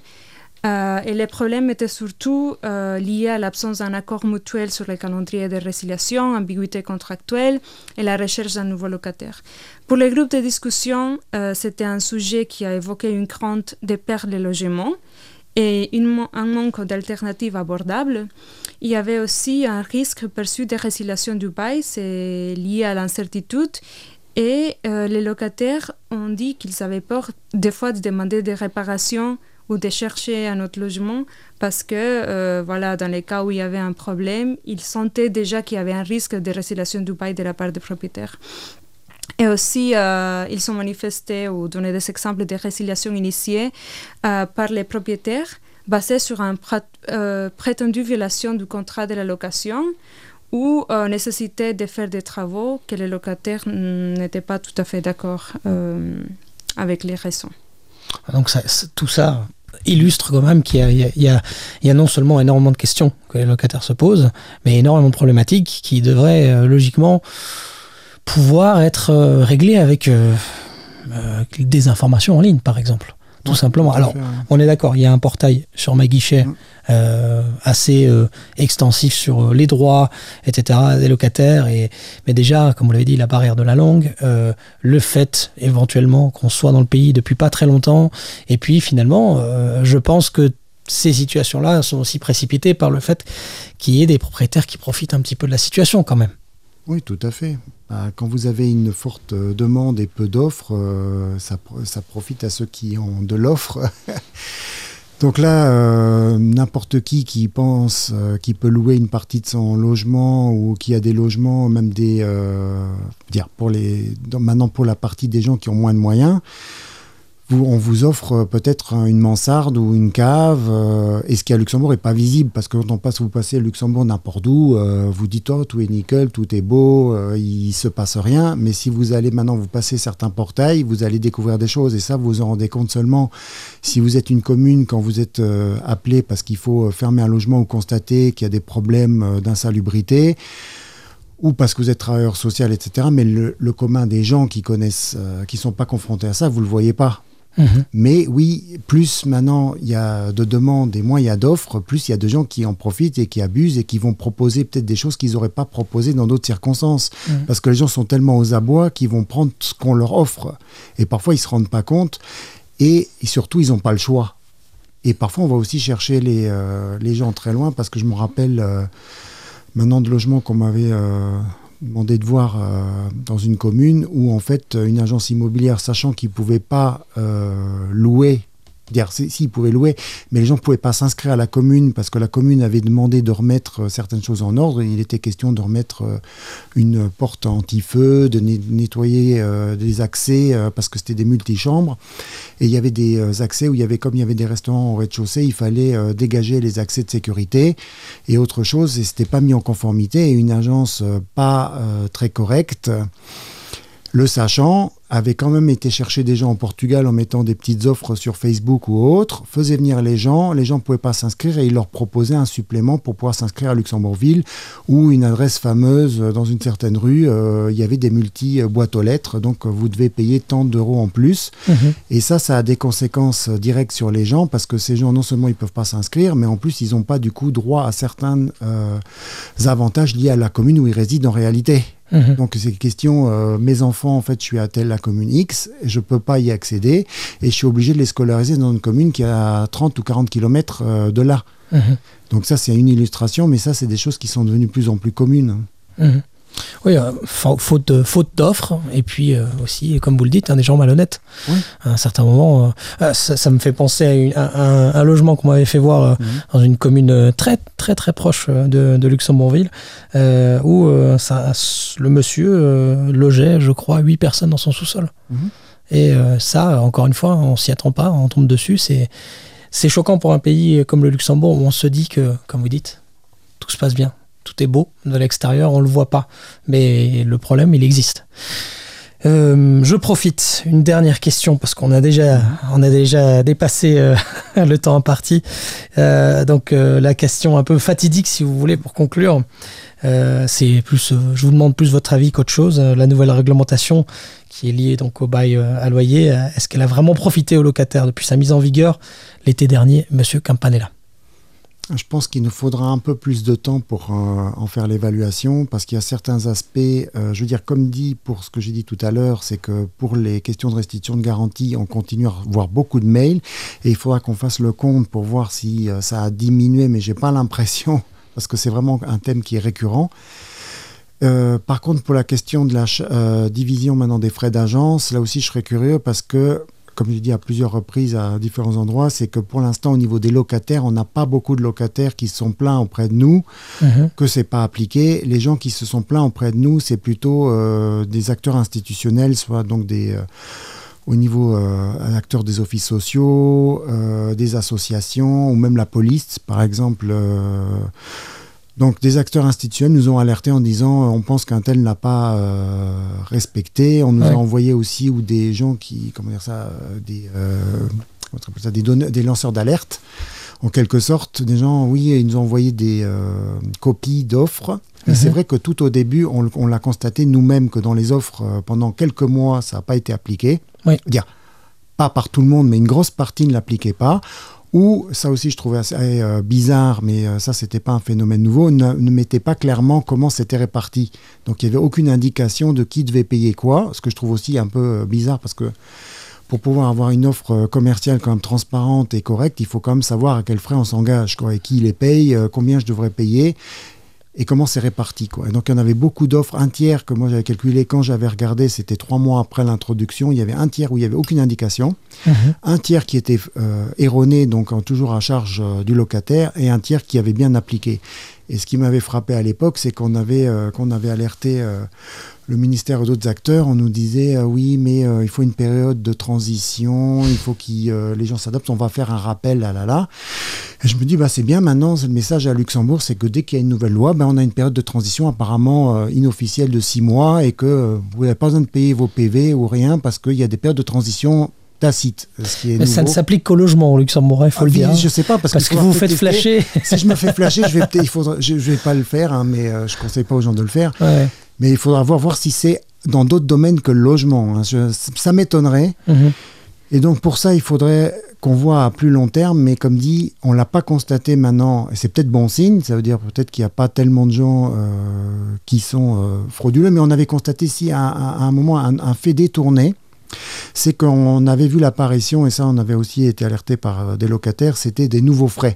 Et les problèmes étaient surtout liés à l'absence d'un accord mutuel sur le calendrier de résiliation, ambiguïté contractuelle et la recherche d'un nouveau locataire. Pour les groupes de discussion, c'était un sujet qui a évoqué une crainte de perdre le logement et un manque d'alternatives abordables. Il y avait aussi un risque perçu de résiliation du bail, c'est lié à l'incertitude. Et les locataires ont dit qu'ils avaient peur des fois de demander des réparations ou de chercher un autre logement parce que, dans les cas où il y avait un problème, ils sentaient déjà qu'il y avait un risque de résiliation du bail de la part des propriétaires. Et aussi, ils ont manifesté ou donné des exemples de résiliation initiées par les propriétaires basée sur une prétendue violation du contrat de la location ou nécessité de faire des travaux que les locataires n'étaient pas tout à fait d'accord avec les raisons. Donc tout ça illustre quand même qu'il y a non seulement énormément de questions que les locataires se posent, mais énormément de problématiques qui devraient logiquement pouvoir être réglées avec des informations en ligne, par exemple. Tout simplement. Alors, on est d'accord, il y a un portail sur MyGuichet assez extensif sur les droits, etc., des locataires. Mais déjà, comme vous l'avez dit, la barrière de la langue, le fait éventuellement qu'on soit dans le pays depuis pas très longtemps. Et puis finalement, je pense que ces situations-là sont aussi précipitées par le fait qu'il y ait des propriétaires qui profitent un petit peu de la situation quand même. Oui, tout à fait. Quand vous avez une forte demande et peu d'offres, ça profite à ceux qui ont de l'offre. Donc là, n'importe qui pense qu'il peut louer une partie de son logement ou qui a des logements, même maintenant pour la partie des gens qui ont moins de moyens, on vous offre peut-être une mansarde ou une cave, et ce qui est à Luxembourg n'est pas visible, parce que quand vous passez à Luxembourg n'importe où, vous dites oh, tout est nickel, tout est beau, il ne se passe rien, mais si vous allez maintenant vous passer certains portails, vous allez découvrir des choses, et ça vous en rendez compte seulement si vous êtes une commune, quand vous êtes appelé parce qu'il faut fermer un logement ou constater qu'il y a des problèmes d'insalubrité, ou parce que vous êtes travailleur social, etc. Mais le commun des gens qui connaissent, qui ne sont pas confrontés à ça, vous ne le voyez pas. Mais oui, plus maintenant il y a de demandes et moins il y a d'offres, plus il y a de gens qui en profitent et qui abusent et qui vont proposer peut-être des choses qu'ils n'auraient pas proposées dans d'autres circonstances. Parce que les gens sont tellement aux abois qu'ils vont prendre ce qu'on leur offre. Et parfois ils ne se rendent pas compte et surtout ils n'ont pas le choix. Et parfois on va aussi chercher les gens très loin, parce que je me rappelle maintenant de logements qu'on m'avait demandé de voir dans une commune où en fait une agence immobilière, sachant qu'ils ne pouvaient pas louer, ils pouvaient louer, mais les gens ne pouvaient pas s'inscrire à la commune parce que la commune avait demandé de remettre certaines choses en ordre. Il était question de remettre une porte anti-feu, de nettoyer des accès parce que c'était des multichambres. Et il y avait des accès où comme il y avait des restaurants au rez-de-chaussée, il fallait dégager les accès de sécurité et autre chose, et c'était pas mis en conformité. Et une agence pas très correcte, le sachant, avait quand même été chercher des gens au Portugal en mettant des petites offres sur Facebook ou autres, faisait venir les gens ne pouvaient pas s'inscrire et il leur proposait un supplément pour pouvoir s'inscrire à Luxembourgville ou une adresse fameuse dans une certaine rue, il y avait des multi-boîtes aux lettres, donc vous devez payer tant d'euros en plus. Et ça a des conséquences directes sur les gens, parce que ces gens, non seulement ils ne peuvent pas s'inscrire, mais en plus ils n'ont pas du coup droit à certains avantages liés à la commune où ils résident en réalité. Donc c'est une question, mes enfants, en fait, je suis à la commune X, je ne peux pas y accéder, et je suis obligé de les scolariser dans une commune qui est à 30 ou 40 km de là. Donc ça, c'est une illustration, mais ça, c'est des choses qui sont devenues de plus en plus communes. Oui, faute d'offres, et puis aussi, comme vous le dites, des gens malhonnêtes. À un certain moment, ça me fait penser à un logement qu'on m'avait fait voir dans une commune très très très proche de Luxembourgville, où le monsieur logeait, je crois, 8 personnes dans son sous-sol. Et ça, encore une fois, on s'y attend pas, on tombe dessus. C'est choquant pour un pays comme le Luxembourg, où on se dit que, comme vous dites, tout se passe bien. Tout est beau de l'extérieur, on ne le voit pas. Mais le problème, il existe. Je profite. Une dernière question, parce qu'on a déjà dépassé le temps imparti. Donc, la question un peu fatidique, si vous voulez, pour conclure. C'est plus, je vous demande plus votre avis qu'autre chose. La nouvelle réglementation qui est liée donc au bail à loyer, est-ce qu'elle a vraiment profité aux locataires depuis sa mise en vigueur l'été dernier, Monsieur Campanella? Je pense qu'il nous faudra un peu plus de temps pour en faire l'évaluation, parce qu'il y a certains aspects, je veux dire, comme dit pour ce que j'ai dit tout à l'heure, c'est que pour les questions de restitution de garantie, on continue à voir beaucoup de mails, et il faudra qu'on fasse le compte pour voir si ça a diminué, mais j'ai pas l'impression, parce que c'est vraiment un thème qui est récurrent. Par contre, pour la question de la division maintenant des frais d'agence, là aussi je serais curieux, parce que comme je dis à plusieurs reprises à différents endroits, c'est que pour l'instant, au niveau des locataires, on n'a pas beaucoup de locataires qui se sont plaints auprès de nous, que ce n'est pas appliqué. Les gens qui se sont plaints auprès de nous, c'est plutôt des acteurs institutionnels, soit donc des au niveau acteurs des offices sociaux, des associations ou même la police, par exemple. Donc des acteurs institutionnels nous ont alertés en disant on pense qu'un tel n'a pas respecté. On nous a envoyé aussi ou des gens qui, des lanceurs d'alerte. En quelque sorte, des gens, ils nous ont envoyé des copies d'offres. Et c'est vrai que tout au début, on l'a constaté nous-mêmes que dans les offres, pendant quelques mois, ça n'a pas été appliqué. Oui. Dire, pas par tout le monde, mais une grosse partie ne l'appliquait pas. Ou, ça aussi je trouvais assez bizarre, mais ça c'était pas un phénomène nouveau, ne mettait pas clairement comment c'était réparti. Donc il n'y avait aucune indication de qui devait payer quoi, ce que je trouve aussi un peu bizarre parce que pour pouvoir avoir une offre commerciale quand même transparente et correcte, il faut quand même savoir à quels frais on s'engage, quoi, et qui les paye, combien je devrais payer et comment c'est réparti, quoi. Et donc il y en avait beaucoup d'offres, un tiers que moi j'avais calculé quand j'avais regardé, c'était 3 mois après l'introduction, il y avait un tiers où il n'y avait aucune indication, un tiers qui était erroné, donc toujours à charge du locataire, et un tiers qui avait bien appliqué. Et ce qui m'avait frappé à l'époque, c'est qu'on avait alerté le ministère et d'autres acteurs. On nous disait oui, mais il faut une période de transition, il faut que les gens s'adaptent, on va faire un rappel, là. Et je me dis, c'est bien, maintenant, le message à Luxembourg, c'est que dès qu'il y a une nouvelle loi, on a une période de transition apparemment inofficielle de 6 mois et que vous n'avez pas besoin de payer vos PV ou rien parce qu'il y a des périodes de transition tacite. Mais ça ne s'applique qu'au logement au Luxembourg, il faut le dire. Je ne sais pas, parce que vous vous faites flasher. Si je me fais flasher, je ne vais pas le faire, mais je ne conseille pas aux gens de le faire. Ouais. Mais il faudra voir si c'est dans d'autres domaines que le logement. Ça m'étonnerait. Et donc pour ça, il faudrait qu'on voit à plus long terme, mais comme dit, on ne l'a pas constaté maintenant, et c'est peut-être bon signe, ça veut dire peut-être qu'il n'y a pas tellement de gens qui sont frauduleux, mais on avait constaté ici à un moment un fait détourné. C'est qu'on avait vu l'apparition, et ça on avait aussi été alerté par des locataires, c'était des nouveaux frais.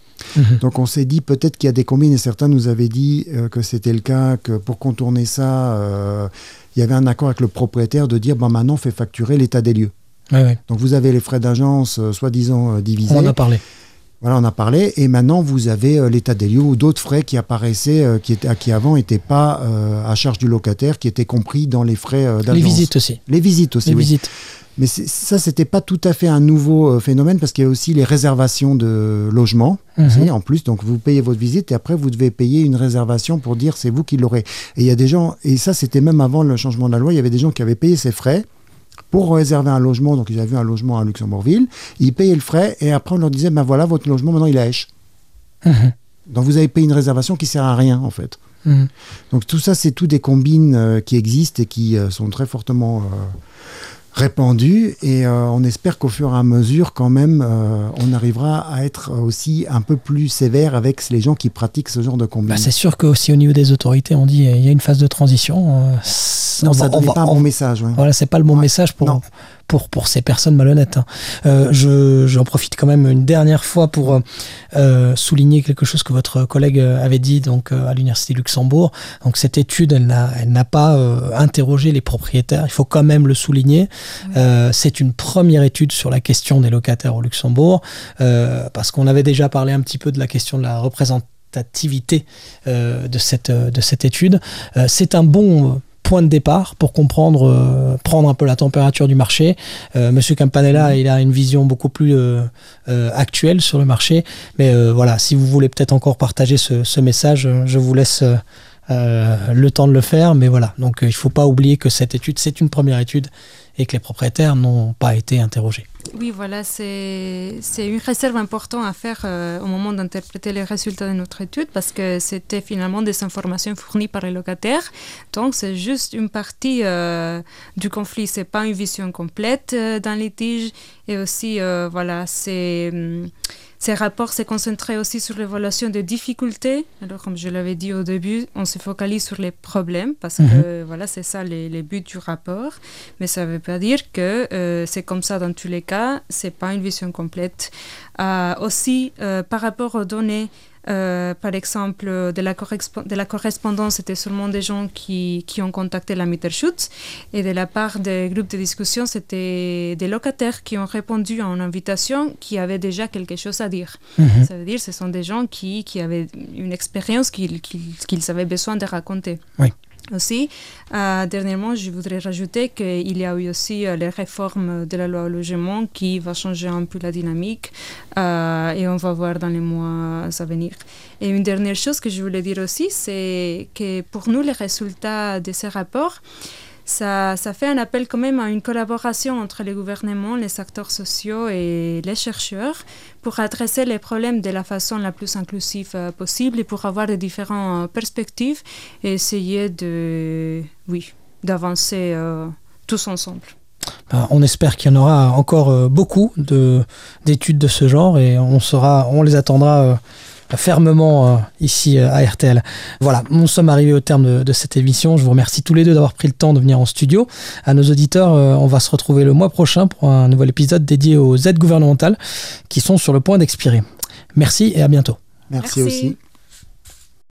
Donc on s'est dit peut-être qu'il y a des combines, et certains nous avaient dit que c'était le cas, que pour contourner ça, il y avait un accord avec le propriétaire de dire maintenant on fait facturer l'état des lieux. Donc vous avez les frais d'agence soi-disant divisés. On en a parlé. Voilà, on a parlé, et maintenant vous avez l'état des lieux ou d'autres frais qui apparaissaient, qui avant n'étaient pas à charge du locataire, qui étaient compris dans les frais d'agence. Les visites aussi. Les visites aussi, les oui. Visites. Mais ça, c'était pas tout à fait un nouveau phénomène, parce qu'il y a aussi les réservations de logements, en plus. Donc vous payez votre visite, et après vous devez payer une réservation pour dire c'est vous qui l'aurez. Et il y a des gens, et ça c'était même avant le changement de la loi, il y avait des gens qui avaient payé ces frais pour réserver un logement. Donc ils avaient vu un logement à Luxembourgville, ils payaient le frais, et après on leur disait voilà, votre logement maintenant il est à Esch. Donc vous avez payé une réservation qui sert à rien en fait. Donc tout ça, c'est tout des combines qui existent et qui sont très fortement répandues, et on espère qu'au fur et à mesure quand même on arrivera à être aussi un peu plus sévère avec les gens qui pratiquent ce genre de combines. C'est sûr qu'aussi au niveau des autorités on dit il y a une phase de transition. Non, ça ne donnait pas un bon message. Ouais. Voilà, c'est pas le bon message pour ces personnes malhonnêtes. J'en profite quand même une dernière fois pour souligner quelque chose que votre collègue avait dit donc, à l'Université de Luxembourg. Donc, cette étude, elle n'a pas interrogé les propriétaires. Il faut quand même le souligner. C'est une première étude sur la question des locataires au Luxembourg, parce qu'on avait déjà parlé un petit peu de la question de la représentativité de cette étude. C'est un bon point de départ pour prendre un peu la température du marché. Monsieur Campanella, il a une vision beaucoup plus actuelle sur le marché. Mais voilà, si vous voulez peut-être encore partager ce message, je vous laisse le temps de le faire. Mais voilà, donc il ne faut pas oublier que cette étude, c'est une première étude et que les propriétaires n'ont pas été interrogés. Oui, voilà, c'est une réserve importante à faire au moment d'interpréter les résultats de notre étude, parce que c'était finalement des informations fournies par les locataires. Donc, c'est juste une partie du conflit. Ce n'est pas une vision complète d'un litige. Et aussi, voilà, ces rapports se concentraient aussi sur l'évaluation des difficultés. Alors, comme je l'avais dit au début, on se focalise sur les problèmes, parce que voilà, c'est ça les buts du rapport. Mais ça ne veut pas dire que c'est comme ça dans tous les cas. Ce n'est pas une vision complète. Aussi, par rapport aux données, par exemple, de la correspondance, c'était seulement des gens qui ont contacté la Mieterschutz, et de la part des groupes de discussion, c'était des locataires qui ont répondu à une invitation, qui avaient déjà quelque chose à dire. Ça veut dire que ce sont des gens qui avaient une expérience qu'ils avaient besoin de raconter. Oui. aussi. Dernièrement, je voudrais rajouter qu'il y a eu aussi les réformes de la loi au logement qui va changer un peu la dynamique et on va voir dans les mois à venir. Et une dernière chose que je voulais dire aussi, c'est que pour nous, les résultats de ces rapports, ça fait un appel quand même à une collaboration entre les gouvernements, les acteurs sociaux et les chercheurs pour adresser les problèmes de la façon la plus inclusive possible et pour avoir de différentes perspectives et essayer d'avancer tous ensemble. On espère qu'il y en aura encore beaucoup d'études de ce genre et on les attendra fermement ici à RTL. Voilà, nous sommes arrivés au terme de cette émission. Je vous remercie tous les deux d'avoir pris le temps de venir en studio. À nos auditeurs, on va se retrouver le mois prochain pour un nouvel épisode dédié aux aides gouvernementales qui sont sur le point d'expirer. Merci et à bientôt. Merci aussi.